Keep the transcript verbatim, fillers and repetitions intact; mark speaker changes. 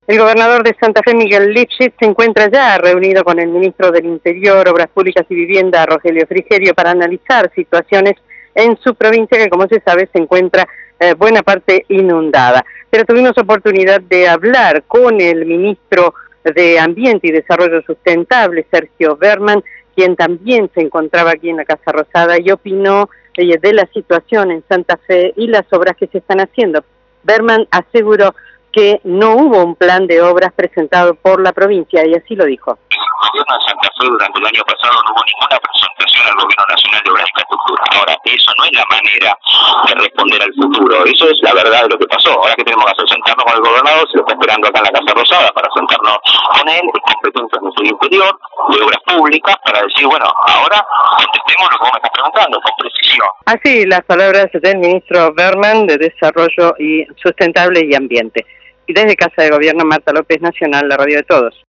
Speaker 1: El gobernador de Santa Fe, Miguel Lifschitz, se encuentra ya reunido con el ministro del Interior, Obras Públicas y Vivienda, Rogelio Frigerio, para analizar situaciones en su provincia que, como se sabe, se encuentra eh, buena parte inundada. Pero tuvimos oportunidad de hablar con el ministro de Ambiente y Desarrollo Sustentable, Sergio Berman, quien también se encontraba aquí en la Casa Rosada y opinó eh, de la situación en Santa Fe y las obras que se están haciendo. Berman aseguró que no hubo un plan de obras presentado por la provincia, y así lo dijo.
Speaker 2: El gobierno de Santa Fe durante el año pasado no hubo ninguna presentación al gobierno nacional de obras de infraestructura. Ahora, eso no es la manera de responder al futuro, eso es la verdad de lo que pasó. Ahora que tenemos que hacer, sentarnos con el gobernador, se lo está esperando acá en la Casa Rosada para sentarnos con él, de competencias del Interior, de obras públicas, para decir, bueno, ahora contestemos lo que vos me estás preguntando, con precisión.
Speaker 1: Así las palabras del ministro Berman de Desarrollo y Sustentable y Ambiente. Y desde Casa de Gobierno, Marta López, Nacional, la radio de todos.